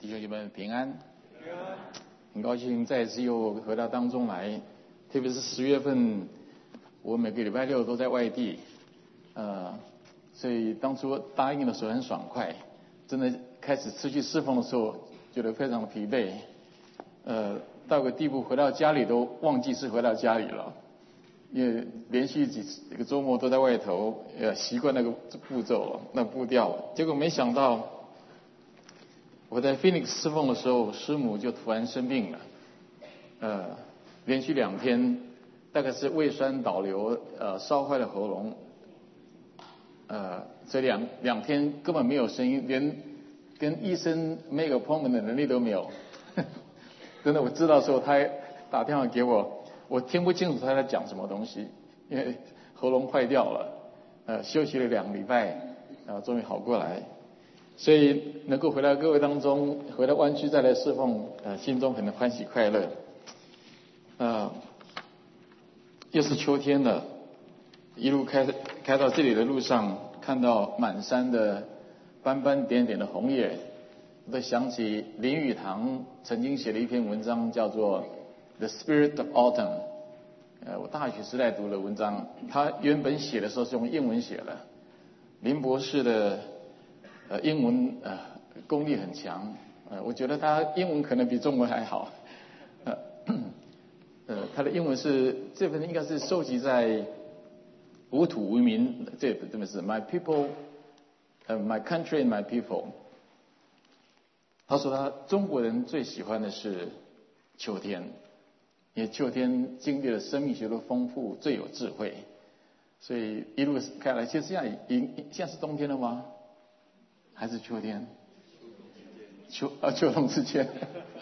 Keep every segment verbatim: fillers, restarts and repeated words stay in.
弟兄姐妹平安，很高兴再次又回到当中来，特别是十月份，我每个礼拜六都在外地，呃，所以当初答应的时候很爽快，真的开始持续侍奉的时候，觉得非常的疲惫，呃，到个地步回到家里都忘记是回到家里了，因为连续几次一个周末都在外头，呃，习惯那个步骤了，那步调了，结果没想到。我在 Phoenix 侍奉的时候，师母就突然生病了，呃，连续两天，大概是胃酸倒流，呃，烧坏了喉咙，呃，这两两天根本没有声音，连跟医生 make appointment 的能力都没有。真的，我知道的时候，他还打电话给我，我听不清楚他在讲什么东西，因为喉咙坏掉了，呃，休息了两个礼拜，然后终于好过来。所以能够回到各位当中，回到湾区再来侍奉，呃，心中很欢喜快乐。呃，又是秋天了，一路开开到这里的路上，看到满山的斑斑点点的红叶，我都想起林语堂曾经写了一篇文章，叫做《The Spirit of Autumn》。呃，我大学时代读的文章，他原本写的时候是用英文写的，林博士的。呃，英文呃功力很强，呃，我觉得他英文可能比中文还好，呃，呃，他的英文是这份应该是收集在无土无民，这这本是 My People， 呃 My Country and My People。他说他中国人最喜欢的是秋天，因为秋天经历了生命学的丰富，最有智慧，所以一路开来，其实现在已现在是冬天了吗？还是秋天，秋啊秋冬之间。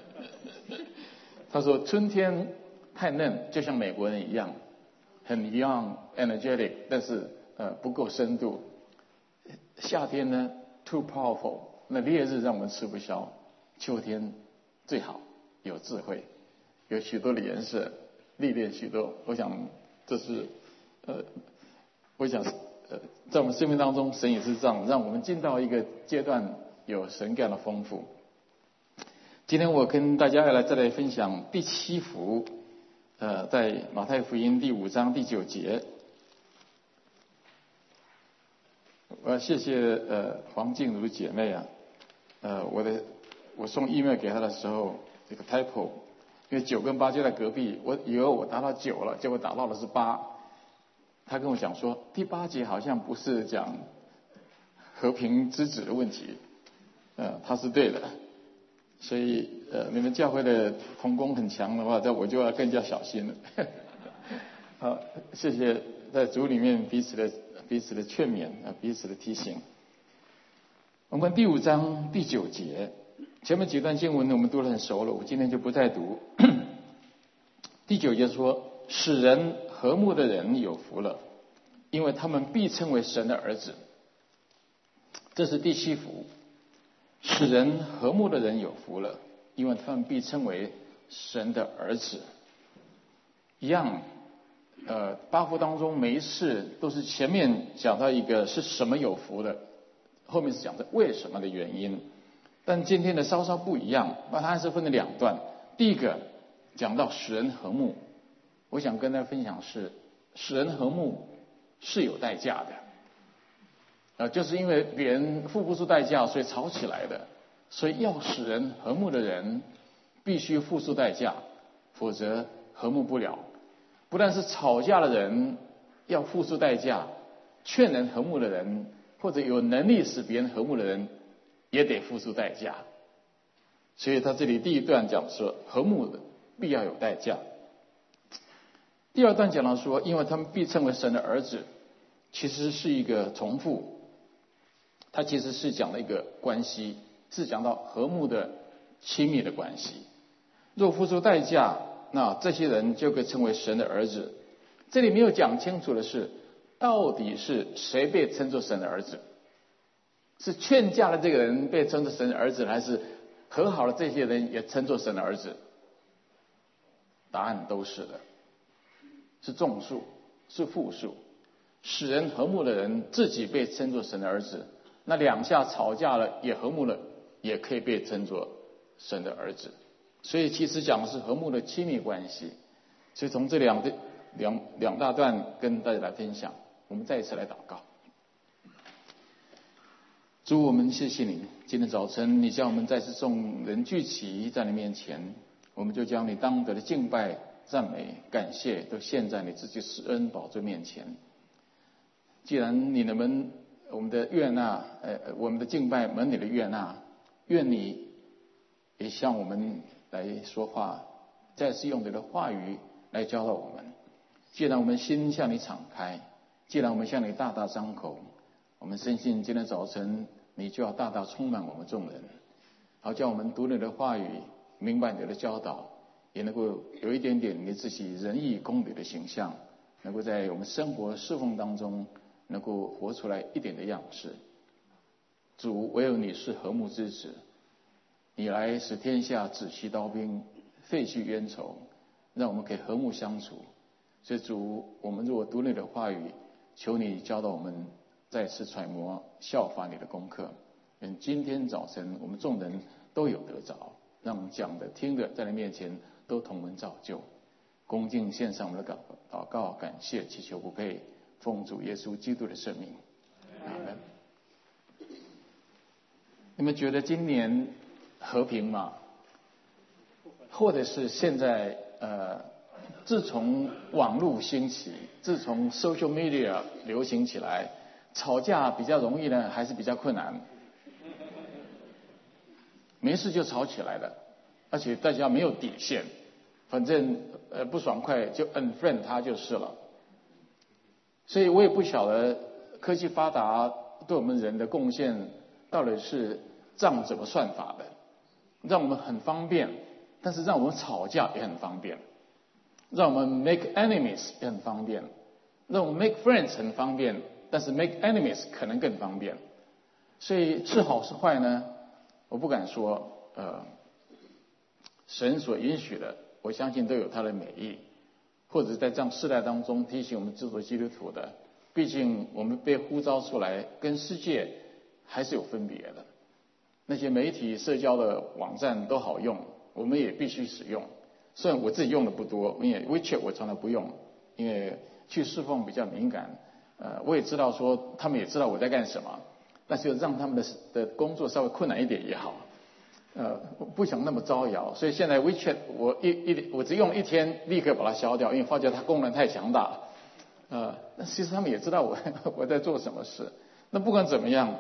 他说春天太嫩，就像美国人一样，很 young energetic， 但是呃不够深度。夏天呢 too powerful， 那烈日让我们吃不消。秋天最好，有智慧，有许多的颜色，历练许多。我想这是呃，我想。呃，在我们生命当中，神也是这样，让我们进到一个阶段，有神感的丰富。今天我跟大家来再来分享第七福，呃，在马太福音第五章第九节。我要谢谢呃黄静茹姐妹啊，呃，我的我送 email 给她的时候，这个 typo， 因为九跟八就在隔壁，我以为我达到九了，结果达到的是八。他跟我讲说，第八节好像不是讲和平之子的问题，呃，他是对的，所以呃，你们教会的同工很强的话，这我就要更加小心了。好，谢谢在主里面彼此的彼此的劝勉啊，彼此的提醒。我们第五章第九节，前面几段经文呢，我们读得很熟了，我今天就不再读。第九节说，使人和睦的人有福了，因为他们必称为神的儿子。这是第七福，使人和睦的人有福了，因为他们必称为神的儿子。一样，呃，八福当中每一次都是前面讲到一个是什么有福的，后面是讲的为什么的原因。但今天的稍稍不一样，把它还是分了两段。第一个讲到使人和睦。我想跟大家分享是，使人和睦是有代价的，呃，就是因为别人付不出代价，所以吵起来的。所以要使人和睦的人，必须付出代价，否则和睦不了。不但是吵架的人要付出代价，劝人和睦的人，或者有能力使别人和睦的人，也得付出代价。所以他这里第一段讲说，和睦的必要有代价。第二段讲到说，因为他们必称为神的儿子，其实是一个重复，它其实是讲了一个关系，是讲到和睦的亲密的关系。若付出代价，那这些人就可以称为神的儿子。这里没有讲清楚的是，到底是谁被称作神的儿子？是劝架的这个人被称作神的儿子，还是和好的这些人也称作神的儿子？答案都是的。是众数，是复数。使人和睦的人自己被称作神的儿子，那两下吵架了也和睦了，也可以被称作神的儿子。所以其实讲的是和睦的亲密关系。所以从这两个两两大段跟大家来分享，我们再一次来祷告。主，我们谢谢你，今天早晨你叫我们再次众人聚齐在你面前，我们就将你当得的敬拜、赞美、感谢都献在你自己施恩宝座面前。既然你能们我们的悦纳，呃，我们的敬拜蒙你的悦纳，愿你也向我们来说话，再次用你的话语来教导我们。既然我们心向你敞开，既然我们向你大大张口，我们深信今天早晨你就要大大充满我们众人，好叫我们读你的话语，明白你的教导，也能够有一点点你自己仁义公理的形象，能够在我们生活侍奉当中能够活出来一点的样式。主，唯有你是和睦之子，你来使天下止息刀兵，废去冤仇，让我们可以和睦相处。所以主，我们如果读你的话语，求你教导我们再次揣摩效法你的功课。愿今天早晨我们众人都有得着，让讲的听的在你面前都同门造就。恭敬献上我们的祷祷告，感谢祈求不配，奉主耶稣基督的圣名，阿门。你们觉得今年和平吗？或者是现在呃，自从网络兴起，自从 social media 流行起来，吵架比较容易呢，还是比较困难？没事就吵起来了，而且大家没有底线，反正呃不爽快就 unfriend 他就是了。所以我也不晓得科技发达对我们人的贡献到底是账怎么算法的，让我们很方便，但是让我们吵架也很方便，让我们 make enemies 也很方便，让我们 make friends 很方便，但是 make enemies 可能更方便。所以是好是坏呢？我不敢说。呃，神所允许的，我相信都有它的美意，或者在这样世代当中提醒我们制作基督徒的，毕竟我们被呼召出来，跟世界还是有分别的。那些媒体社交的网站都好用，我们也必须使用。虽然我自己用的不多，因为 WeChat 我从来不用，因为去侍奉比较敏感。呃，我也知道说他们也知道我在干什么，但是让他们的的工作稍微困难一点也好。呃，不想那么招摇，所以现在 WeChat 我一一我只用了一天，立刻把它消掉，因为发觉它功能太强大了。呃，那其实他们也知道我我在做什么事。那不管怎么样，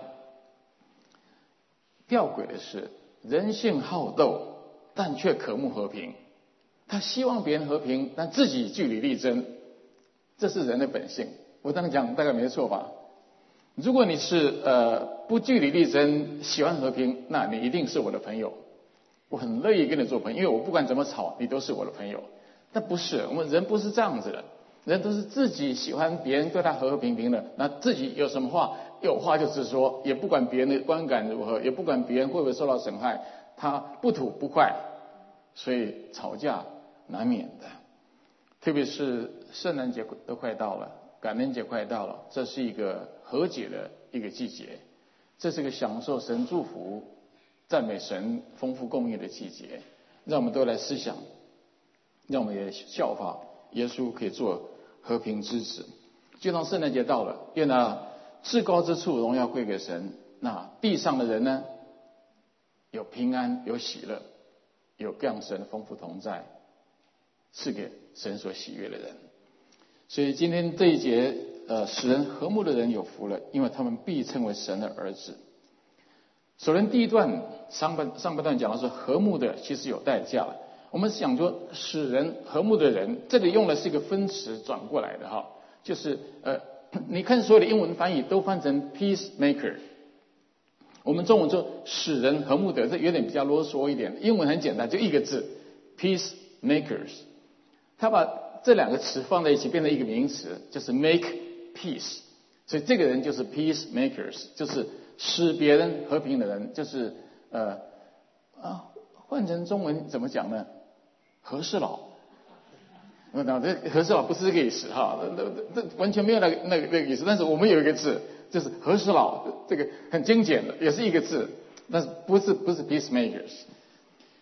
吊诡的是，人性好斗，但却渴慕和平。他希望别人和平，但自己据理力争，这是人的本性。我这样讲大概没错吧？如果你是呃不据理力争，喜欢和平，那你一定是我的朋友，我很乐意跟你做朋友，因为我不管怎么吵，你都是我的朋友。但不是，我们人不是这样子的，人都是自己喜欢别人对他和和平平的，那自己有什么话有话就直说，也不管别人的观感如何，也不管别人会不会受到损害，他不吐不快，所以吵架难免的。特别是圣诞节都快到了，感恩节快到了，这是一个和解的一个季节，这是个享受神祝福、赞美神丰富供应的季节。让我们都来思想，让我们也效法耶稣，可以做和平之子。就当圣诞节到了，愿那至高之处荣耀归给神，那地上的人呢，有平安，有喜乐，有各样神的丰富同在，是给神所喜悦的人。所以今天这一节，呃，使人和睦的人有福了，因为他们必称为神的儿子。首先第一段上半上半段讲的是和睦的其实有代价了。我们想说使人和睦的人，这里用的是一个分词转过来的哈，就是呃，你看所有的英文翻译都翻成 peacemaker， 我们中文说使人和睦的，这有点比较啰嗦一点。英文很简单，就一个字 peacemakers， 他把这两个词放在一起变成一个名词，就是 make peace， 所以这个人就是 peacemakers， 就是使别人和平的人，就是呃啊，换成中文怎么讲呢？和事佬。那这和事佬不是这个意思哈，这这完全没有那个那个那个意思。但是我们有一个字，就是和事佬，这个很精简的，也是一个字，但是不是不是 peacemakers。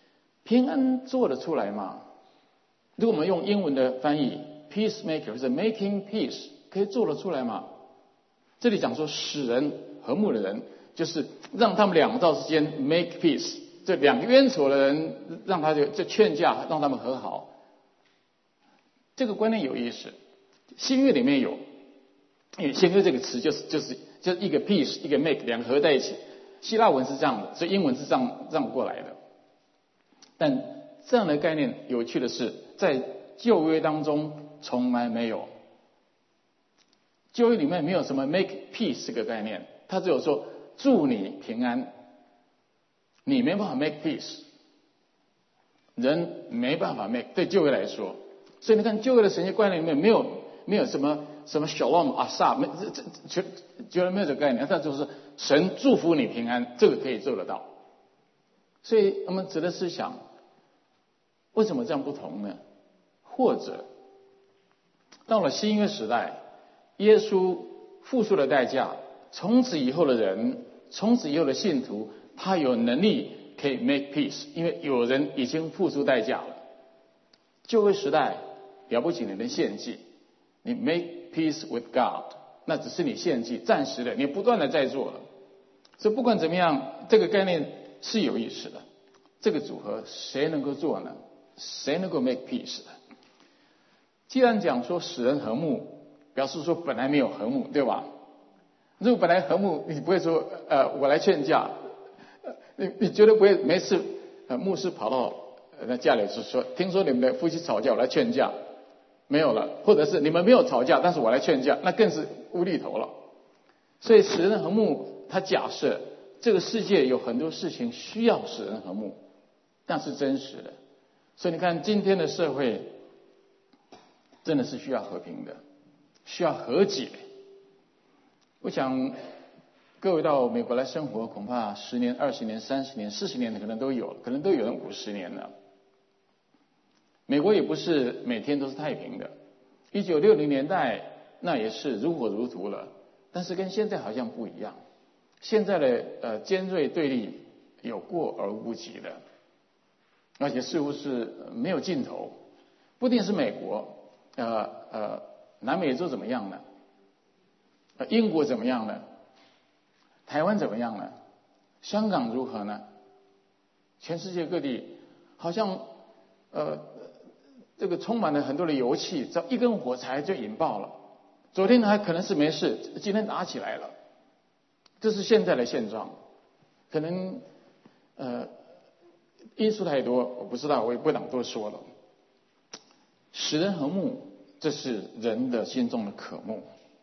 平安做得出来吗？如果我们用英文的翻译 peacemaker 是 making peace， 可以做得出来吗？这里讲说使人和睦的人，就是让他们两造之间 make peace， 这两个冤仇的人让他就就劝架，让他们和好。这个观念有意思，新约里面有，因为新约这个词就是就是就是一个 peace 一个 make 两个合在一起，希腊文是这样的，所以英文是这样这样过来的。但这样的概念有趣的是，在旧约当中从来没有，旧约里面没有什么 make peace 这个概念，它只有说祝你平安，你没办法 make peace， 人没办法 make， 对旧约来说，所以你看旧约的神学观念里面没有没有什么什么 shalom 阿萨，没这这绝绝对没有这个概念，它就是神祝福你平安，这个可以做得到。所以我们值得思想，为什么这样不同呢？或者到了新约时代，耶稣付出的代价，从此以后的人，从此以后的信徒，他有能力可以 make peace， 因为有人已经付出代价了。旧约时代了不起，你能献祭，你 make peace with God， 那只是你献祭暂时的，你不断的在做了。所以不管怎么样，这个概念是有意思的。这个组合谁能够做呢？谁能够 make peace 的？既然讲说使人和睦，表示说本来没有和睦，对吧？如果本来和睦，你不会说呃我来劝架，你你绝对不会没事呃牧师跑到那家里是说，听说你们的夫妻吵架，我来劝架，没有了，或者是你们没有吵架，但是我来劝架，那更是无厘头了。所以使人和睦，他假设这个世界有很多事情需要使人和睦，那是真实的。所以你看今天的社会真的是需要和平的，需要和解。我想各位到美国来生活，恐怕十年、二十年、三十年、四十年的可能都有，可能都有人五十年了。美国也不是每天都是太平的，一九六零年代那也是如火如荼了，但是跟现在好像不一样。现在的呃尖锐对立有过而无不及的，而且似乎是没有尽头。不一定是美国，呃呃，南美洲怎么样呢？呃，英国怎么样呢？台湾怎么样呢？香港如何呢？全世界各地好像呃这个充满了很多的油气，只要一根火柴就引爆了。昨天还可能是没事，今天打起来了。这是现在的现状。可能呃因素太多，我不知道，我也不想多说了。使人和睦，这是人的心中的渴慕。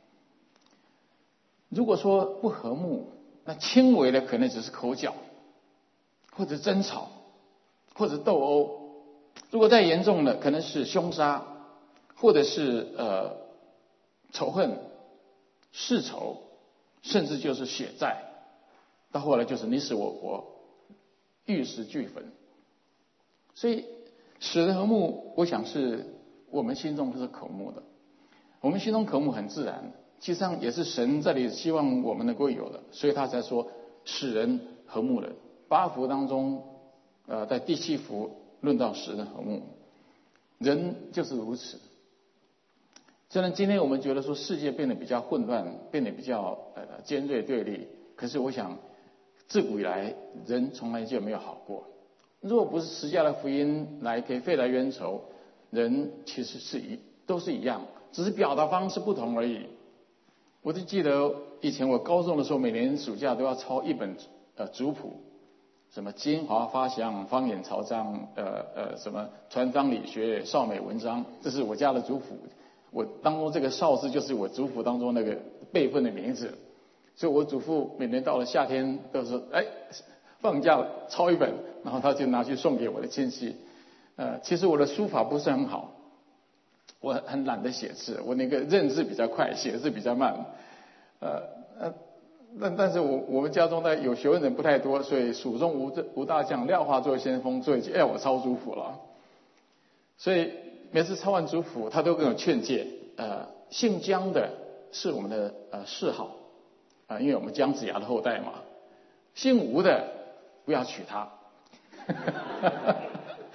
如果说不和睦，那轻微的可能只是口角，或者争吵，或者斗殴；如果再严重的，可能是凶杀，或者是呃仇恨、世仇，甚至就是血债。到后来就是你死我活，玉石俱焚。所以使人和睦，我想是我们心中都是渴慕的。我们心中渴慕很自然，其实上也是神这里希望我们能够有的，所以他才说使人和睦的。八福当中，呃，在第七福论到使人和睦，人就是如此。虽然今天我们觉得说世界变得比较混乱，变得比较呃尖锐对立，可是我想自古以来人从来就没有好过。如果不是十架的福音来可以废来冤仇，人其实是一都是一样，只是表达方式不同而已。我就记得以前我高中的时候，每年暑假都要抄一本呃族谱，什么金华发祥、方眼曹彰，呃呃什么传章理学、少美文章，这是我家的族谱。我当中这个少字就是我族谱当中那个辈分的名字，所以我祖父每年到了夏天都是哎放假了抄一本，然后他就拿去送给我的亲戚。呃，其实我的书法不是很好，我很懒得写字，我那个认字比较快，写字比较慢。呃呃，但但是我我们家中的有学问人不太多，所以蜀中无无大将，廖化作先锋，所以就哎我抄族谱了。所以每次抄完族谱，他都跟我劝诫，呃，姓姜的是我们的呃谥号，啊、呃，因为我们姜子牙的后代嘛。姓吴的不要娶她。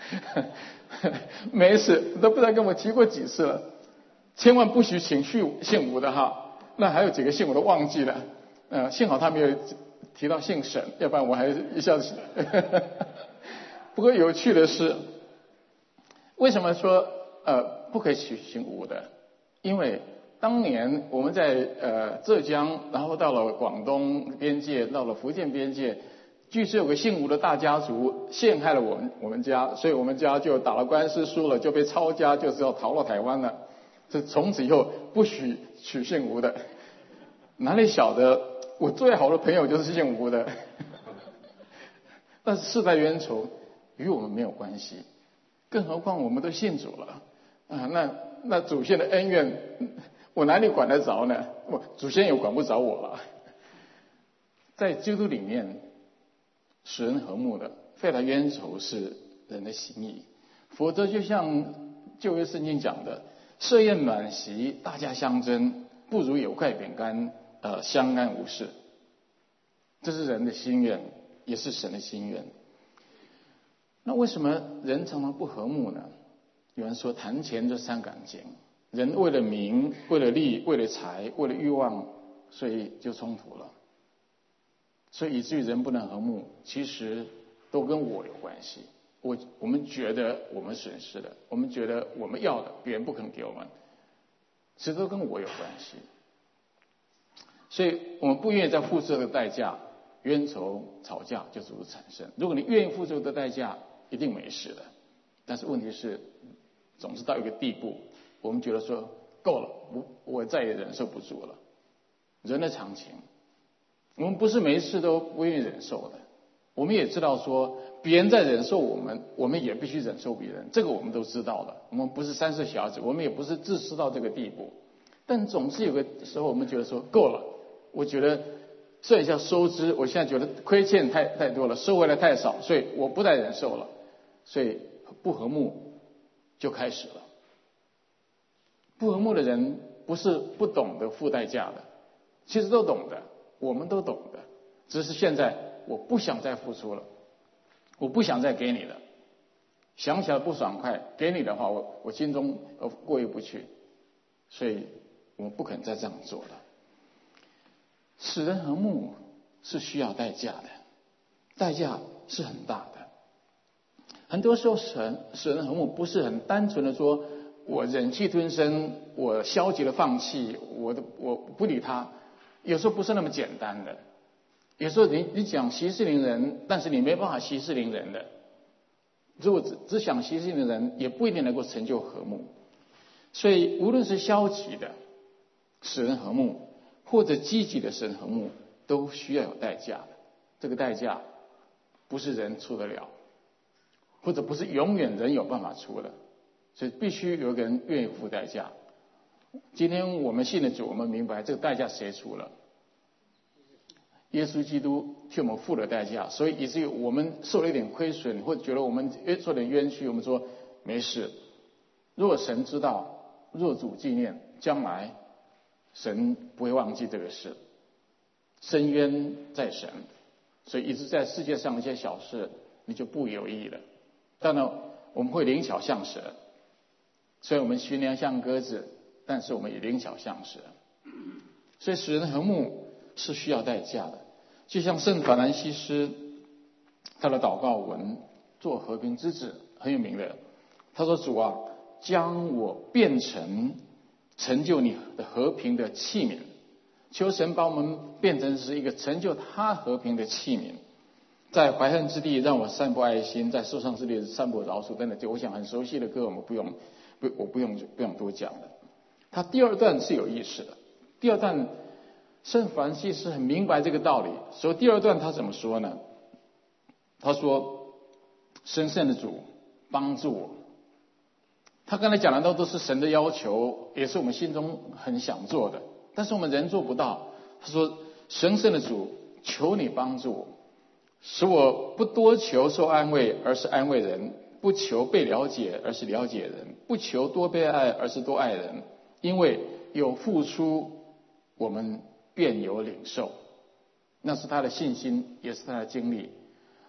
没事，都不知道跟我提过几次了。千万不许请姓姓吴的哈，那还有几个姓我都忘记了。呃，幸好他没有提到姓沈，要不然我还一下子。不过有趣的是，为什么说呃不可以取姓吴的？因为当年我们在呃浙江，然后到了广东边界，到了福建边界，据说有个姓吴的大家族陷害了我们我们家，所以我们家就打了官司输了，就被抄家，就是要逃到台湾了。这从此以后不许取姓吴的。哪里晓得我最好的朋友就是姓吴的。但是世代冤仇与我们没有关系，更何况我们都信主了啊，那那祖先的恩怨我哪里管得着呢？我祖先也管不着我了。在基督里面，使人和睦的，废了冤仇是人的心意。否则就像旧约圣经讲的，设宴满席，大家相争，不如有块饼干，呃，相安无事。这是人的心愿，也是神的心愿。那为什么人常常不和睦呢？有人说谈钱就伤感情，人为了名，为了利，为了财，为了欲望，所以就冲突了。所以以至于人不能和睦，其实都跟我有关系。我我们觉得我们损失的，我们觉得我们要的，别人不肯给我们，其实都跟我有关系。所以我们不愿意再付出这个代价，冤仇吵架就逐渐产生。如果你愿意付出这个代价，一定没事的。但是问题是，总是到一个地步，我们觉得说够了，我我再也忍受不住了。人的常情，我们不是没事都不愿意忍受的。我们也知道说，别人在忍受我们，我们也必须忍受别人，这个我们都知道的。我们不是三世小子，我们也不是自私到这个地步。但总是有个时候，我们觉得说够了，我觉得算一下收支，我现在觉得亏欠太太多了，收回来太少，所以我不再忍受了，所以不和睦就开始了。不和睦的人不是不懂得付代价的，其实都懂的，我们都懂的，只是现在我不想再付出了，我不想再给你了，想起来不爽快，给你的话我我心中呃过意不去，所以我们不肯再这样做了。使人和睦是需要代价的，代价是很大的。很多时候神使人和睦不是很单纯的说我忍气吞声，我消极的放弃，我的我不理他，有时候不是那么简单的。有时候你你讲息事宁人，但是你没办法息事宁人的。如果只只想息事宁人，也不一定能够成就和睦。所以无论是消极的使人和睦，或者积极的使人和睦，都需要有代价的。这个代价不是人出得了，或者不是永远人有办法出的，所以必须有一个人愿意付代价。今天我们信的主，我们明白这个代价谁出了？耶稣基督替我们付了代价，所以以至于我们受了一点亏损，或者觉得我们受点冤屈，我们说没事。若神知道，若主纪念，将来神不会忘记这个事。深渊在神，所以一直在世界上一些小事，你就不有益了。当然我们会灵巧像蛇，所以我们驯良像鸽子，但是我们也灵巧像蛇。所以使人和睦是需要代价的。就像圣法兰西斯他的祷告文做和平之子很有名的，他说主啊，将我变成成就你的和平的器皿，求神把我们变成是一个成就他和平的器皿，在怀恨之地让我散布爱心，在受伤之地散布饶恕等等，就我想很熟悉的歌我们不用不我不用不用多讲了。他第二段是有意思的，第二段圣法兰西斯很明白这个道理，所以第二段他怎么说呢？他说神圣的主帮助我。他刚才讲的都是神的要求，也是我们心中很想做的，但是我们人做不到。他说神圣的主，求你帮助我，使我不多求受安慰，而是安慰人；不求被了解，而是了解人；不求多被爱，而是多爱人。因为有付出，我们便有领受。那是他的信心，也是他的经历。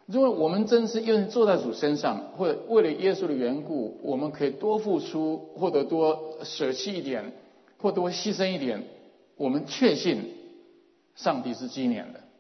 如果我们真是愿意坐在主身上，或者为了耶稣的缘故，我们可以多付出，或者多舍弃一点，或多牺牲一点，我们确信上帝是纪念的。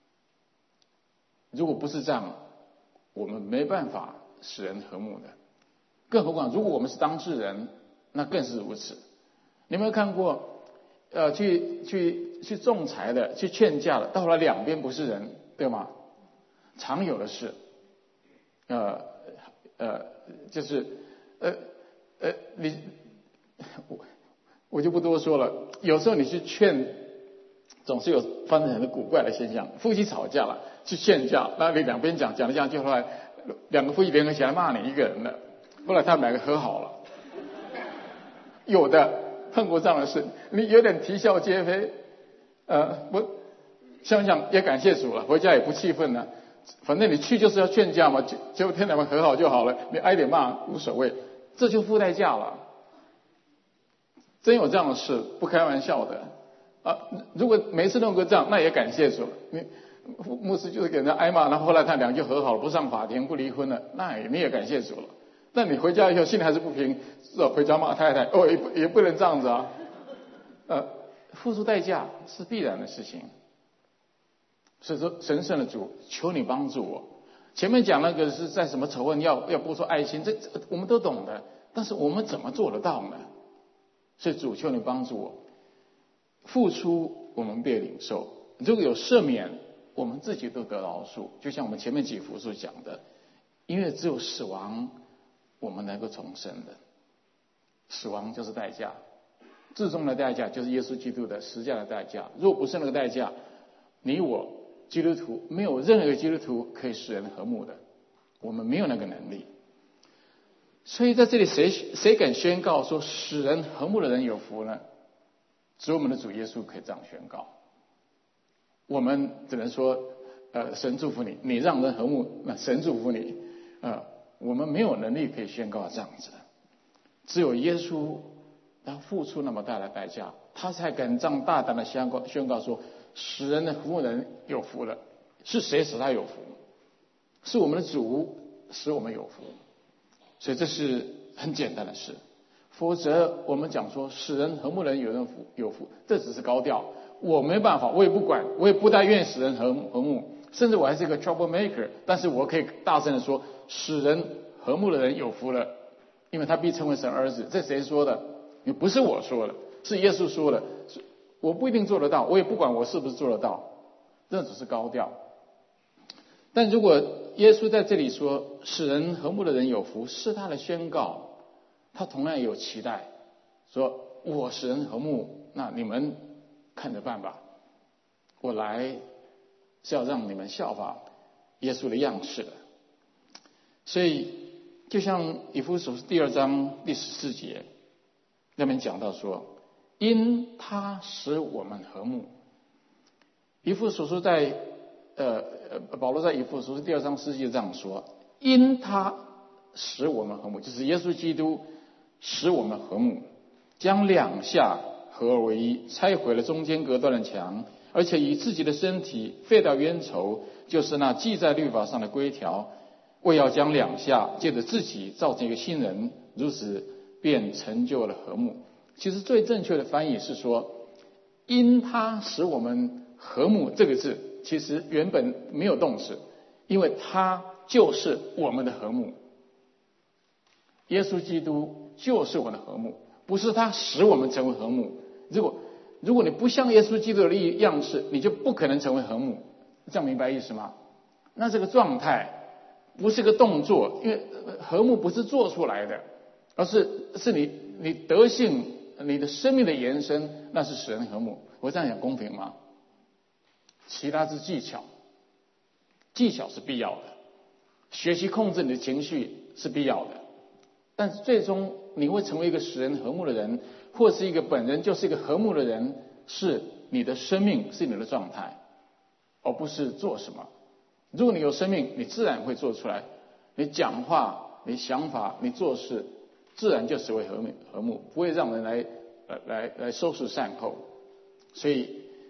如果不是这样，我们没办法使人和睦的。更何况如果我们是当事人，那更是如此。你有没有看过呃去去去仲裁的，去劝架的，到后来两边不是人，对吗？常有的事，呃呃，就是呃呃，你我我就不多说了。有时候你去劝，总是有发生很多古怪的现象。夫妻吵架了，去劝架，那你两边讲讲了讲，就后来两个夫妻联合起来骂你一个人了，后来他们两个和好了。有的碰过这样的事，你有点啼笑皆非，呃，我想想也感谢主了，回家也不气愤了。反正你去就是要劝架嘛，结果天两个和好就好了，你挨点骂无所谓，这就付代价了。真有这样的事，不开玩笑的啊！如果每次弄个这样，那也感谢主。你牧师就是给人家挨骂，然后后来他俩就和好了，不上法庭，不离婚了，那你也感谢主了。但你回家以后心里还是不平，回家骂太太，哦，也不也不能这样子啊。呃，付出代价是必然的事情。所以说，神圣的主，求你帮助我。前面讲那个是在什么仇恨要要播出爱心，这我们都懂的，但是我们怎么做得到呢？所以主，求你帮助我。付出我们必领受，如果有赦免，我们自己都得饶恕。就像我们前面几幅所讲的，因为只有死亡，我们能够重生的。死亡就是代价，至终的代价就是耶稣基督的十字架的代价。如果不是那个代价，你我基督徒没有任何一个基督徒可以使人和睦的，我们没有那个能力。所以在这里谁谁敢宣告说使人和睦的人有福呢？只有我们的主耶稣可以这样宣告。我们只能说呃，神祝福你，你让人和睦，那神祝福你。呃，我们没有能力可以宣告这样子，只有耶稣他付出那么大的代价，他才敢这样大胆的宣告宣告说使人的和睦人有福了。是谁使他有福？是我们的主使我们有福。所以这是很简单的事，否则我们讲说使人和睦人有人福有福，这只是高调，我没办法，我也不管，我也不大愿意使人和和睦，甚至我还是一个 trouble maker， 但是我可以大声的说使人和睦的人有福了，因为他必称为神儿子。这谁说的？也不是我说的，是耶稣说的。我不一定做得到，我也不管我是不是做得到，这只是高调。但如果耶稣在这里说使人和睦的人有福，是他的宣告，他同样有期待，说我使人和睦，那你们看着办吧，我来是要让你们效法耶稣的样式的。所以就像以弗所书第二章第十四节那边讲到说，因他使我们和睦。以弗所书在呃保罗在以弗所书第二章十四节这样说，因他使我们和睦，就是耶稣基督使我们和睦，将两下合而为一，拆毁了中间隔断的墙，而且以自己的身体废掉冤仇，就是那记在律法上的规条，为要将两下借着自己造成一个新人，如此便成就了和睦。其实最正确的翻译是说，因他使我们和睦，这个字其实原本没有动词，因为他就是我们的和睦。耶稣基督就是我们的和睦，不是他使我们成为和睦。如果如果你不像耶稣基督的样式，你就不可能成为和睦。这样明白意思吗？那这个状态不是个动作，因为和睦不是做出来的，而是是你你德性你的生命的延伸，那是使人和睦。我这样讲公平吗？其他是技巧，技巧是必要的，学习控制你的情绪是必要的，但是最终你会成为一个使人和睦的人，或是一个本人就是一个和睦的人，是你的生命，是你的状态，而不是做什么。如果你有生命，你自然会做出来，你讲话你想法你做事自然就是会和睦和睦，不会让人来来来来收拾善后。所以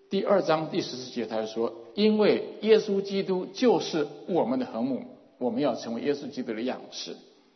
第二章第十四节他就说，因为耶稣基督就是我们的和睦，我们要成为耶稣基督的样式。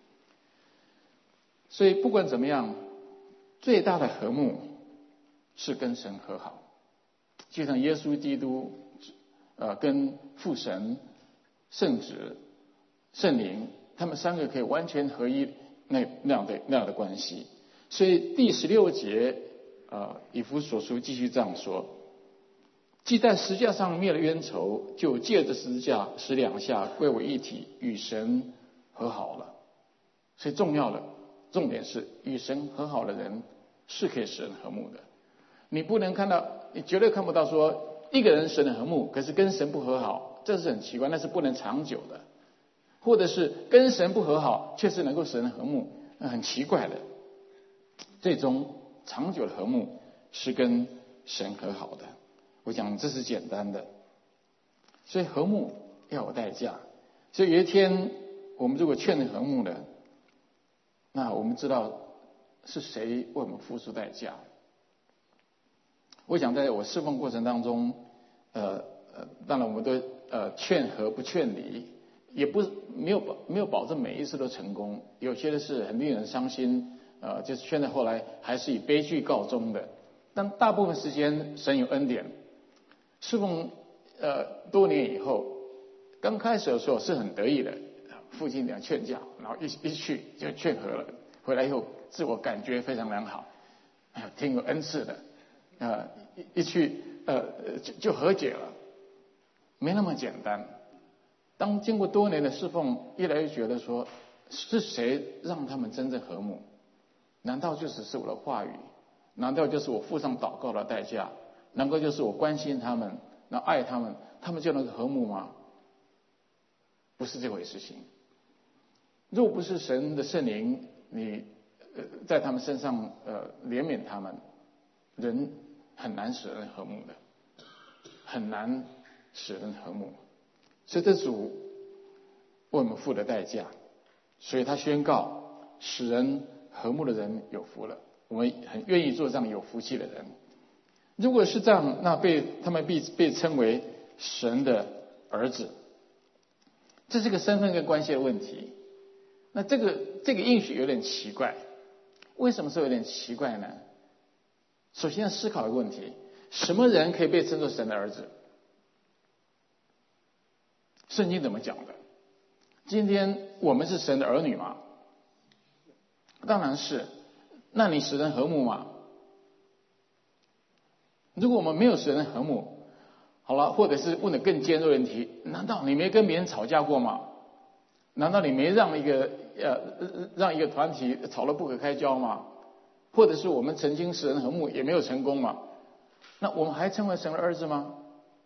所以不管怎么样，最大的和睦是跟神和好，就像耶稣基督呃跟父神、圣子、圣灵他们三个可以完全合一，那那样的那样的关系。所以第十六节呃以弗所书继续这样说，既在十字架上灭了冤仇，就借着十字架使两下归为一体，与神和好了。所以重要的重点是，与神和好的人是可以使人和睦的。你不能看到，你绝对看不到说一个人使人和睦，可是跟神不和好，这是很奇怪，那是不能长久的。或者是跟神不和好，却是能够使人和睦，那很奇怪的。最终长久的和睦是跟神和好的。我讲这是简单的，所以和睦要有代价。所以有一天我们如果劝人和睦的，那我们知道是谁为我们付出代价。我想在我侍奉过程当中，呃呃，当然我们都呃劝和不劝离，也不没有保没有保证每一次都成功，有些的是很令人伤心，呃，就是劝到后来还是以悲剧告终的。但大部分时间神有恩典，侍奉呃多年以后，刚开始的时候是很得意的，父亲俩劝架，然后一一去就劝和了，回来以后自我感觉非常良好，哎，挺有恩赐的，呃，一一去呃就就和解了，没那么简单。当经过多年的侍奉，越来越觉得说，是谁让他们真正和睦？难道就只是我的话语？难道就是我付上祷告的代价？难道就是我关心他们，那爱他们，他们就能和睦吗？不是这回事情。若不是神的圣灵，你呃在他们身上呃怜悯他们，人很难使人和睦的，很难使人和睦。所以这主为我们付的代价，所以他宣告使人和睦的人有福了。我们很愿意做这样有福气的人。如果是这样，那被他们被被称为神的儿子，这是个身份跟关系的问题。那这个这个应许有点奇怪，为什么说有点奇怪呢？首先要思考一个问题：什么人可以被称作神的儿子？圣经怎么讲的？今天我们是神的儿女吗？当然是。那你使人和睦吗？如果我们没有使人和睦，好了，或者是问的更尖锐的问题，难道你没跟别人吵架过吗？难道你没让一个呃让一个团体吵得不可开交吗？或者是我们曾经使人和睦也没有成功吗？那我们还称为神的儿子吗？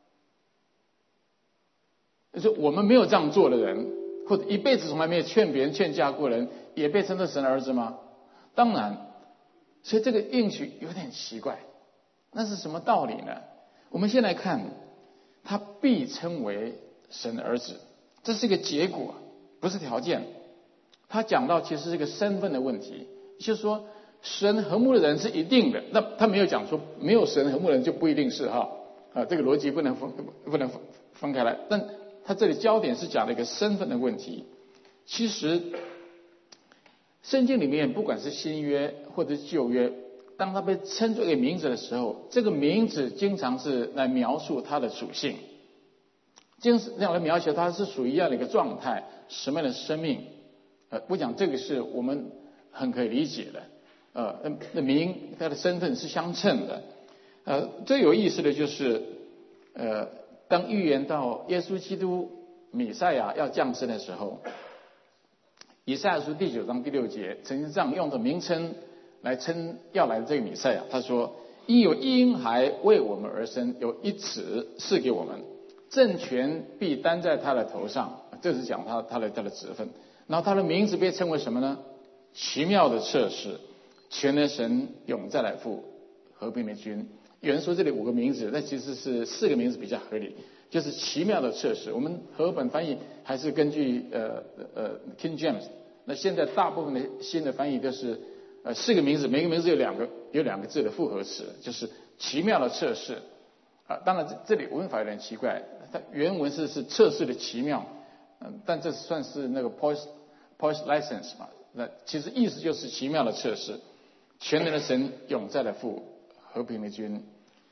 就是我们没有这样做的人，或者一辈子从来没有劝别人劝架过的人，也被称作神的儿子吗？当然。所以这个应许有点奇怪，那是什么道理呢？我们先来看，他必称为神的儿子，这是一个结果，不是条件。他讲到其实是一个身份的问题，就是说神和睦的人是一定的，那他没有讲说没有神和睦的人就不一定是哈啊，这个逻辑不能分不能分开来。但他这里焦点是讲了一个身份的问题。其实圣经里面不管是新约或者是旧约，当他被称作一个名字的时候，这个名字经常是来描述他的属性，经常来描写他是属于这样的一个状态，什么样的生命。呃，我讲这个是我们很可以理解的。呃，那名他的身份是相称的。呃，最有意思的就是，呃，当预言到耶稣基督弥赛亚要降生的时候，以赛亚书第九章第六节曾经这样用的名称来称要来的这个弥赛亚，他说：“因有一婴孩为我们而生，有一子赐给我们，政权必担在他的头上。”这是讲他他的他的职分。然后他的名字被称为什么呢？奇妙的策士，全能神，永在来父，和平的君。有人说这里五个名字，但其实是四个名字比较合理，就是奇妙的策士。我们和本翻译还是根据呃呃 King James， 那现在大部分的新的翻译都是呃四个名字，每个名字有两个有两个字的复合词，就是奇妙的策士， 啊，当然这这里文法有点奇怪，它原文是是测试的奇妙，嗯，但这算是那个 post post license 嘛，那其实意思就是奇妙的测试。全能的神，永在的父，和平的君。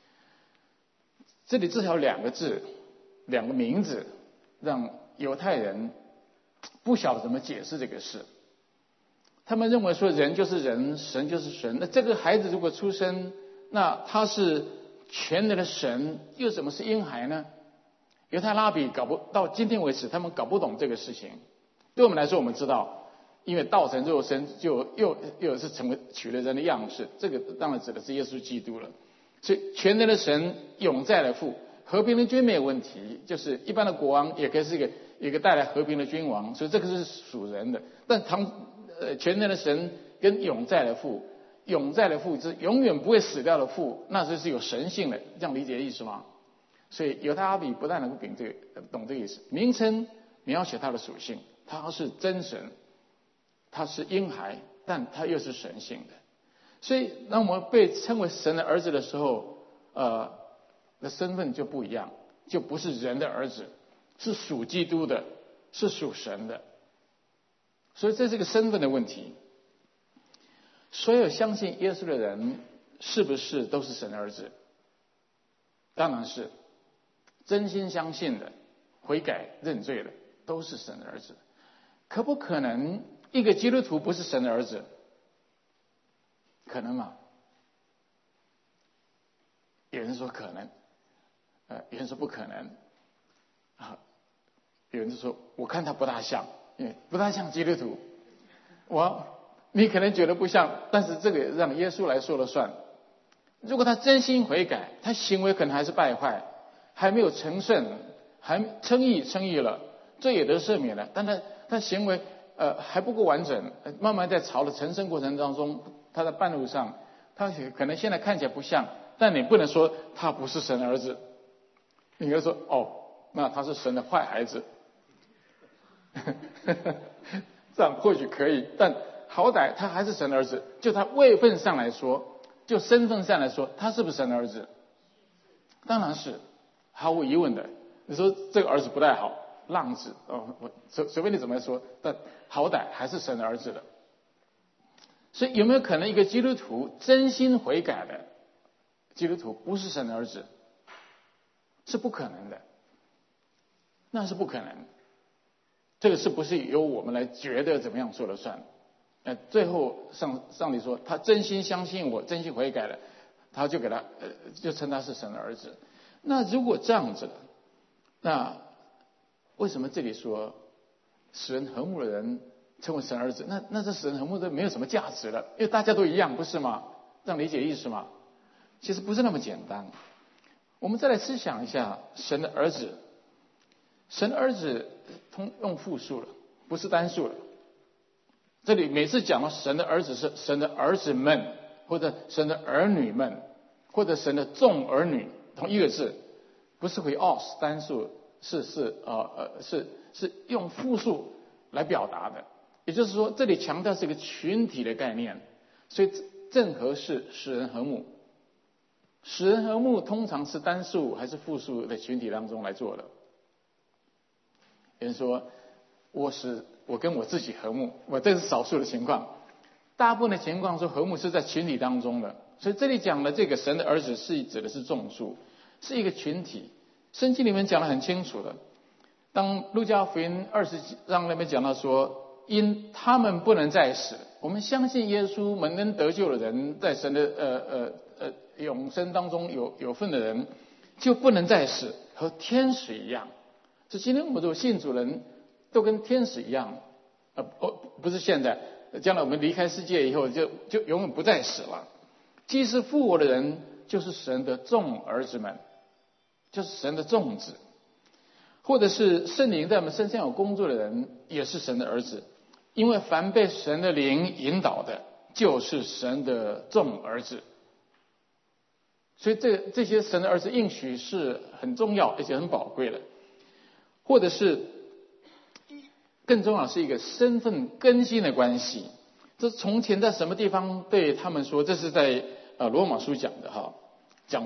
这里至少两个字，两个名字，让犹太人不晓得怎么解释这个事。他们认为说人就是人，神就是神。那这个孩子如果出生，那他是全能的神，又怎么是婴孩呢？犹太拉比搞不到今天为止，他们搞不懂这个事情。对我们来说，我们知道。因为道成肉身，就又又是成为取了人的样式，这个当然指的是耶稣基督了。所以全能的神，永在的父，和平的君没有问题，就是一般的国王也可以是一个一个带来和平的君王，所以这个是属人的。但唐呃全能的神跟永在的父，永在的父是永远不会死掉的父，那就是有神性的，这样理解意思吗？所以犹太拉比不但能够懂这个懂这个意思，名称描写他的属性，他是真神。他是婴孩，但他又是神性的，所以当我们被称为神的儿子的时候，呃，的身份就不一样，就不是人的儿子，是属基督的，是属神的。所以这是个身份的问题。所有相信耶稣的人，是不是都是神的儿子？当然是，真心相信的、悔改认罪的，都是神的儿子。可不可能一个基督徒不是神的儿子？可能吗？有人说可能，呃，有人说不可能，啊，有人就说我看他不大像，因为不大像基督徒。我，你可能觉得不像，但是这个让耶稣来说了算。如果他真心悔改，他行为可能还是败坏，还没有成圣，还称义称义了，罪也得赦免了，但他他行为呃还不够完整，慢慢在朝的成圣过程当中，他在半路上，他可能现在看起来不像，但你不能说他不是神的儿子，你应该说哦，那他是神的坏孩子，这样或许可以，但好歹他还是神的儿子，就他位分上来说，就身份上来说，他是不是神的儿子？当然是，毫无疑问的。你说这个儿子不太好，浪子哦，我随随便你怎么说，但好歹还是神的儿子的。所以有没有可能一个基督徒真心悔改的基督徒不是神的儿子？是不可能的，那是不可能。这个是不是由我们来觉得怎么样说了算？呃，最后上上帝说他真心相信我，真心悔改了，他就给他呃就称他是神的儿子。那如果这样子，那为什么这里说使人和睦的人称为神儿子？那那这使人和睦的没有什么价值了，因为大家都一样，不是吗？这样理解意思吗？其实不是那么简单。我们再来思想一下神的儿子，神的儿子通用复数了，不是单数了。这里每次讲到神的儿子是神的儿子们，或者神的儿女们，或者神的众儿女，同一个字，不是回 os 单数，是是呃呃是是用复数来表达的。也就是说，这里强调是一个群体的概念，所以正合适使人和睦。使人和睦通常是单数还是复数的群体当中来做的。有人说我是我跟我自己和睦，我这是少数的情况，大部分的情况说和睦是在群体当中的。所以这里讲的这个神的儿子是指的是众数，是一个群体。圣经里面讲得很清楚的，当路加福音二十章那边讲到说，因他们不能再死，我们相信耶稣蒙恩得救的人，在神的呃呃呃永生当中有有份的人，就不能再死，和天使一样。所以今天我们做信主人都跟天使一样，呃不不是现在，将来我们离开世界以后就就永远不再死了。既是复活的人，就是神的众儿子们，就是神的众子，或者是圣灵在我们身上有工作的人，也是神的儿子。因为凡被神的灵引导的，就是神的众儿子。所以这这些神的儿子应许是很重要而且很宝贵的，或者是更重要是一个身份更新的关系。这从前在什么地方对他们说？这是在呃罗马书讲的哈，讲到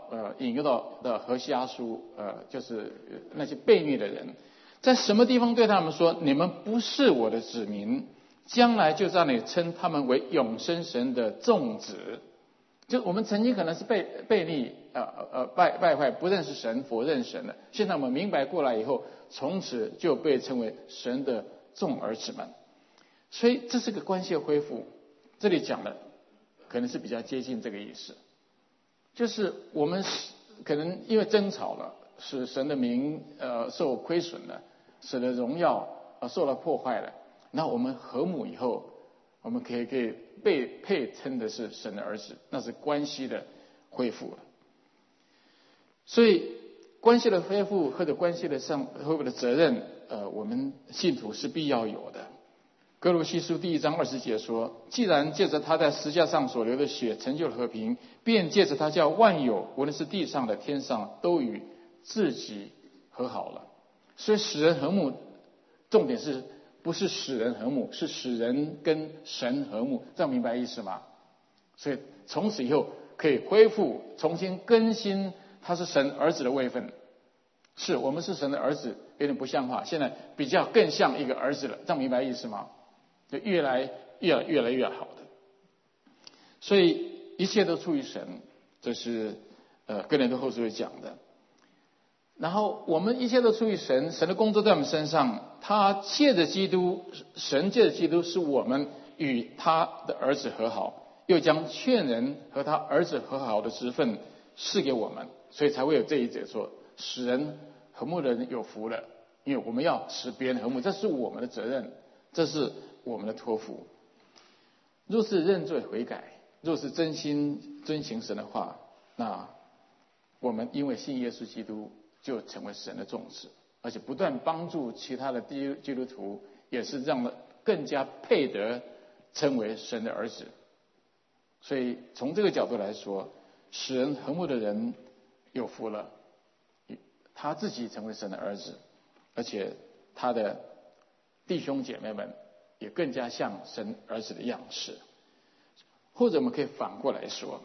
呃引诱到的何西阿书，呃就是那些悖逆的人，在什么地方对他们说，你们不是我的子民，将来就在那里称他们为永生神的众子。就我们曾经可能是背背逆呃呃败败坏，不认识神，否认神的，现在我们明白过来以后，从此就被称为神的众儿子们。所以这是个关系的恢复，这里讲的可能是比较接近这个意思，就是我们可能因为争吵了，使神的名呃受亏损了，使得荣耀呃受到破坏了，那我们和睦以后，我们可以可以被配称的是神的儿子，那是关系的恢复了。所以关系的恢复或者关系的上恢复的责任，呃，我们信徒是必要有的。哥罗西书第一章二十节说，既然借着他在十字架上所流的血成就了和平，便借着他叫万有，无论是地上的天上，都与自己和好了。所以使人和睦，重点是不是使人和睦，是使人跟神和睦，这样明白意思吗？所以从此以后可以恢复重新更新他是神儿子的位分，是我们是神的儿子，有点不像话，现在比较更像一个儿子了，这样明白意思吗？就越来越来越来越好的。所以一切都出于神，这是呃哥林多后书会讲的。然后我们一切都出于神，神的工作在我们身上，他借着基督，神借着基督使我们与他的儿子和好，又将劝人和他儿子和好的职分赐给我们，所以才会有这一节说，使人和睦的人有福了，因为我们要使别人和睦，这是我们的责任，这是我们的托付。若是认罪悔改，若是真心遵行神的话，那我们因为信耶稣基督，就成为神的众子，而且不断帮助其他的基督徒，也是让他更加配得称为神的儿子。所以从这个角度来说，使人和睦的人有福了，他自己成为神的儿子，而且他的弟兄姐妹们也更加像神儿子的样式。或者我们可以反过来说，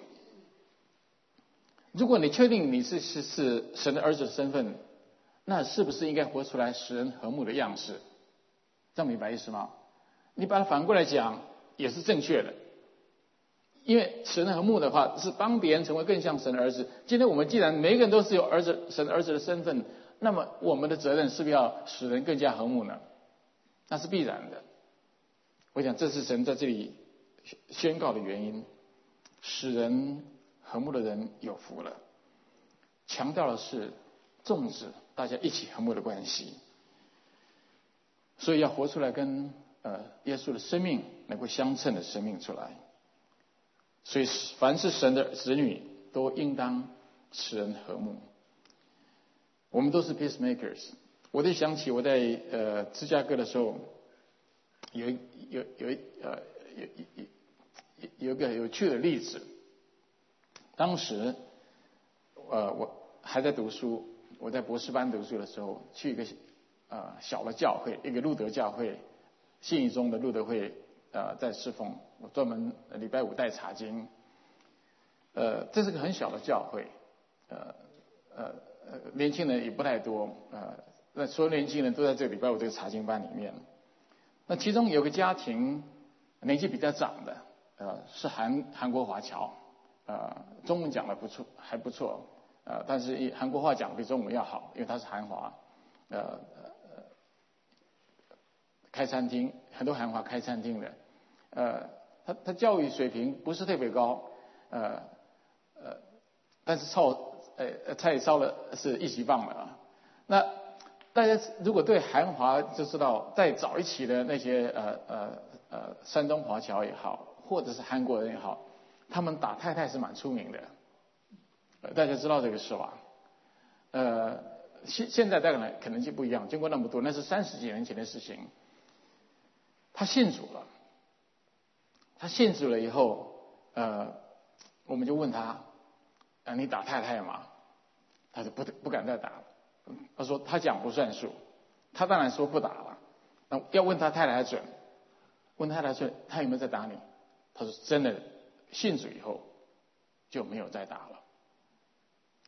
如果你确定你是是是神的儿子的身份，那是不是应该活出来使人和睦的样式？这样明白意思吗？你把它反过来讲也是正确的，因为使人和睦的话是帮别人成为更像神的儿子。今天我们既然每个人都是有儿子神儿子的身份，那么我们的责任是不是要使人更加和睦呢？那是必然的。我想这是神在这里宣告的原因，使人和睦的人有福了，强调的是众子大家一起和睦的关系，所以要活出来跟呃耶稣的生命能够相称的生命出来。所以凡是神的子女都应当使人和睦。我们都是 peacemakers。我就想起我在呃芝加哥的时候，有有有呃有有有有一个有趣的例子。当时呃我还在读书，我在博士班读书的时候，去一个呃小的教会，一个路德教会，信义中的路德会呃在侍奉，我专门礼拜五带查经。呃这是个很小的教会，呃呃呃年轻人也不太多，呃那所有年轻人都在这个礼拜五这个查经班里面。那其中有个家庭年纪比较长的，呃是韩韩国华侨，呃中文讲的不错，还不错，呃但是韩国话讲比中文要好，因为他是韩华，呃呃开餐厅，很多韩华开餐厅的，呃他他教育水平不是特别高，呃呃但是烧呃菜烧了是一级棒了啊。那大家如果对韩华就知道，在早一期的那些呃呃呃山东华侨也好，或者是韩国人也好，他们打太太是蛮出名的，呃大家知道这个事吧？呃现现在当然可能就不一样，经过那么多，那是三十几年前的事情。他信主了，他信主了以后，呃我们就问他，啊你打太太吗？他就不不敢再打了。他说他讲不算数，他当然说不打了。那要问他太太准，问他太太准，他有没有在打你？他说真的，信主以后就没有再打了。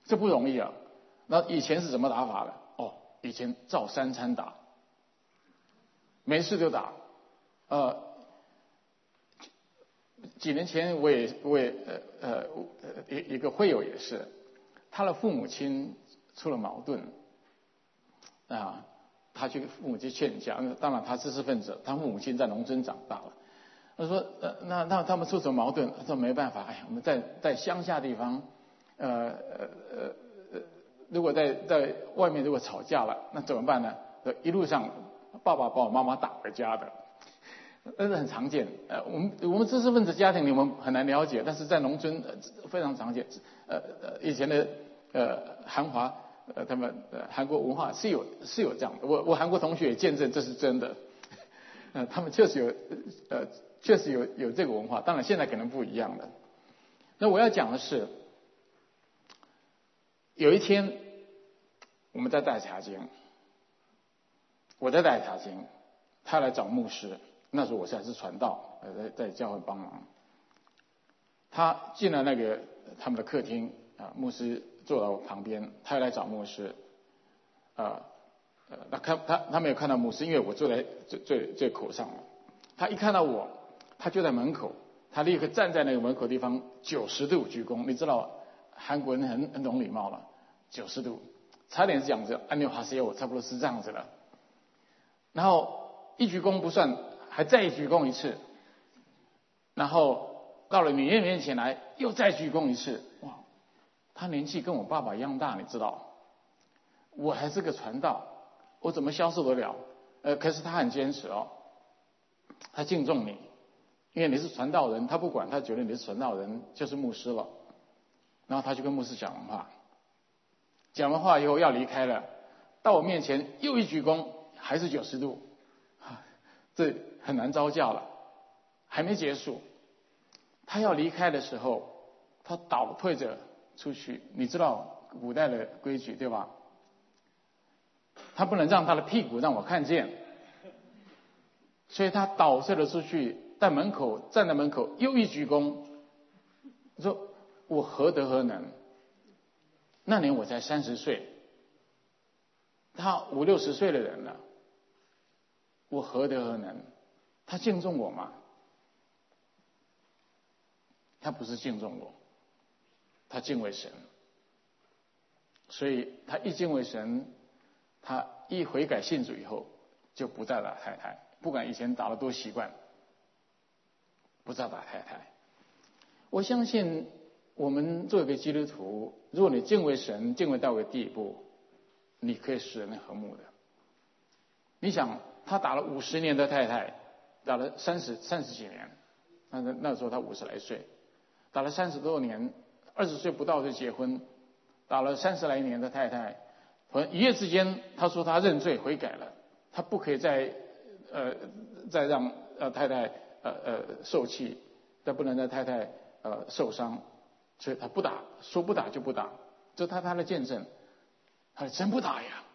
这不容易啊。那以前是怎么打法的？哦，以前照三餐打，没事就打。呃，几年前我也我也呃呃一一个会友也是，他的父母亲出了矛盾啊，他去父母亲劝架，当然他知识分子，他父母亲在农村长大了。他说呃那那他们出什么矛盾？他说没办法，哎呀，我们在在乡下地方，呃呃呃呃，如果在在外面如果吵架了，那怎么办呢？一路上爸爸把我妈妈打回家的。那是很常见，呃，我们我们知识分子家庭里我们很难了解，但是在农村、呃、非常常见。呃呃，以前的呃韩华呃他们呃韩国文化是有是有这样的，我我韩国同学也见证这是真的，呃，他们确实有呃确实有有这个文化，当然现在可能不一样了。那我要讲的是，有一天我们在带查经，我在带查经，他来找牧师。那时候我还是传道，呃，在在教会帮忙。他进了那个他们的客厅啊，牧师坐到我旁边，他来找牧师，啊，呃，他看他他没有看到牧师，因为我坐在最最最口上嘛。他一看到我，他就在门口，他立刻站在那个门口地方九十度鞠躬。你知道韩国人很很懂礼貌了，九十度，差点是讲着安妞哈西欧，差不多是这样子了。然后一鞠躬不算。还再鞠躬一次，然后到了女人面前来，又再鞠躬一次。哇，他年纪跟我爸爸一样大，你知道？我还是个传道，我怎么消受得了？呃，可是他很坚持哦，他敬重你，因为你是传道人，他不管，他觉得你是传道人就是牧师了。然后他就跟牧师讲完话，讲完话以后要离开了，到我面前又一鞠躬，还是九十度，这很难招架了。还没结束，他要离开的时候，他倒退着出去。你知道古代的规矩对吧？他不能让他的屁股让我看见，所以他倒退了出去，在门口站在门口又一鞠躬。说我何德何能？那年我才三十岁，他五六十岁的人了，我何德何能？他敬重我吗？他不是敬重我，他敬畏神。所以他一敬畏神，他一悔改信主以后，就不再打太太，不管以前打得多习惯，不再打太太。我相信我们作为一个基督徒，如果你敬畏神，敬畏到一个地步，你可以使人和睦的。你想，他打了五十年的太太，打了三十三十几年，那那时候他五十来岁，打了三十多年，二十岁不到就结婚，打了三十来年的太太，一夜之间他说他认罪悔改了，他不可以再呃再让呃太太呃呃受气，再不能让太太呃受伤，所以他不打，说不打就不打，这他他的见证，他真不打呀。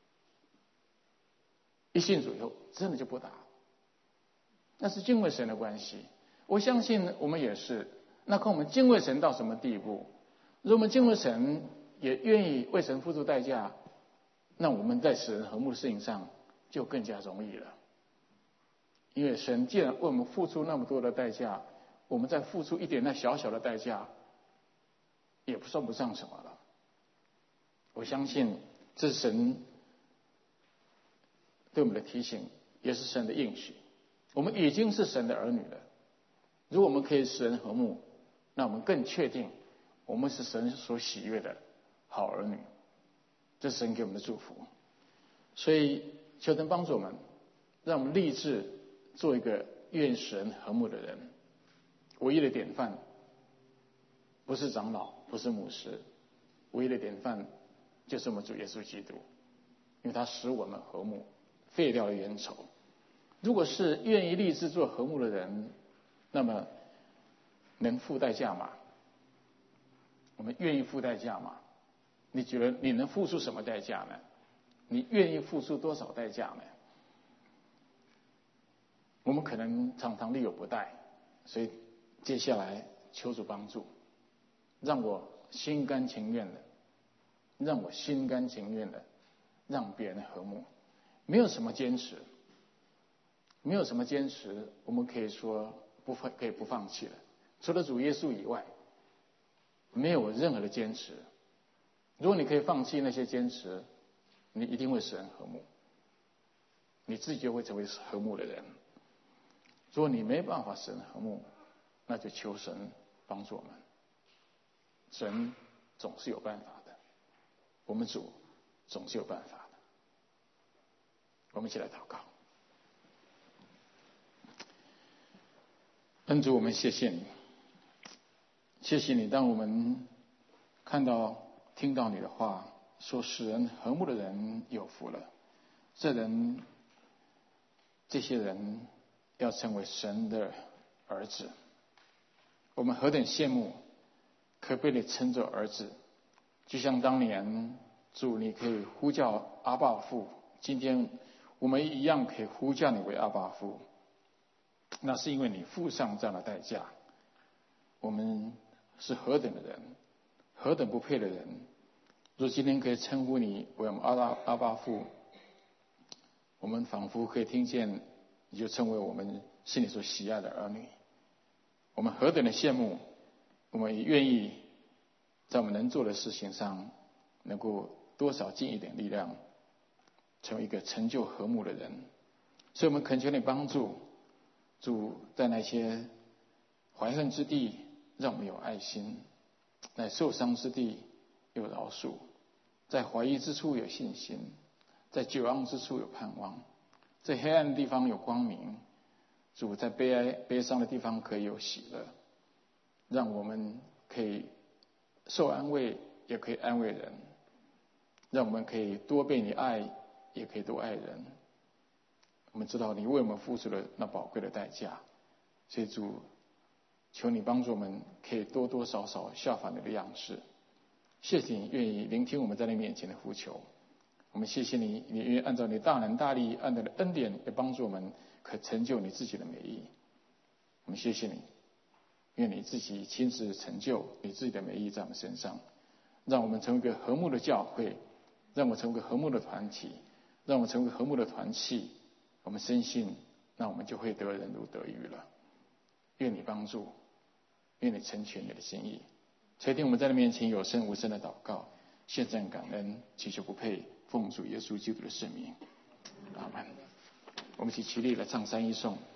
一信主以后，真的就不打，那是敬畏神的关系。我相信我们也是。那看我们敬畏神到什么地步？如果我们敬畏神，也愿意为神付出代价，那我们在使人和睦的事情上就更加容易了。因为神既然为我们付出那么多的代价，我们再付出一点那小小的代价，也不算不上什么了。我相信这是神对我们的提醒，也是神的应许。我们已经是神的儿女了，如果我们可以使人和睦，那我们更确定我们是神所喜悦的好儿女，这是神给我们的祝福。所以求神帮助我们，让我们立志做一个愿使人和睦的人。唯一的典范不是长老，不是牧师，唯一的典范就是我们主耶稣基督，因为他使我们和睦，废掉了冤仇。如果是愿意立志做和睦的人，那么能付代价吗？我们愿意付代价吗？你觉得你能付出什么代价呢？你愿意付出多少代价呢？我们可能常常力有不逮，所以接下来求主帮助，让我心甘情愿的让我心甘情愿的让别人和睦。没有什么坚持，没有什么坚持，我们可以说不放，可以不放弃了。除了主耶稣以外，没有任何的坚持。如果你可以放弃那些坚持，你一定会使人和睦，你自己就会成为和睦的人。如果你没办法使人和睦，那就求神帮助我们。神总是有办法的，我们主总是有办法的。我们一起来祷告。恩主，我们谢谢你，谢谢你，当我们看到听到你的话，说使人和睦的人有福了，这人这些人要成为神的儿子。我们何等羡慕可被你称作儿子，就像当年主你可以呼叫阿爸父，今天我们一样可以呼叫你为阿爸父。那是因为你付上这样的代价。我们是何等的人，何等不配的人，若今天可以称呼你为我们阿爸阿爸父，我们仿佛可以听见你就称为我们是你所喜爱的儿女。我们何等的羡慕，我们也愿意在我们能做的事情上能够多少尽一点力量，成为一个成就和睦的人。所以我们恳求你帮助主，在那些怀恨之地让我们有爱心，在受伤之地有饶恕，在怀疑之处有信心，在久昂之处有盼望，在黑暗的地方有光明。主，在悲哀悲伤的地方可以有喜乐，让我们可以受安慰，也可以安慰人，让我们可以多被你爱，也可以多爱人。我们知道你为我们付出了那宝贵的代价，所以主，求你帮助我们可以多多少少效法你的样式。谢谢你愿意聆听我们在你面前的呼求，我们谢谢你，你愿意按照你大能大力，按照你的恩典来帮助我们，可成就你自己的美意。我们谢谢你，愿你自己亲自成就你自己的美意在我们身上，让我们成为一个和睦的教会，让我们成为一个和睦的团体，让我们成为和睦的团契。我们深信，那我们就会得人如得鱼了。愿你帮助，愿你成全你的心意。垂听我们在你面前有声无声的祷告，献上感恩，祈求不配，奉主耶稣基督的圣名，阿们。我们一起起立来唱三一颂。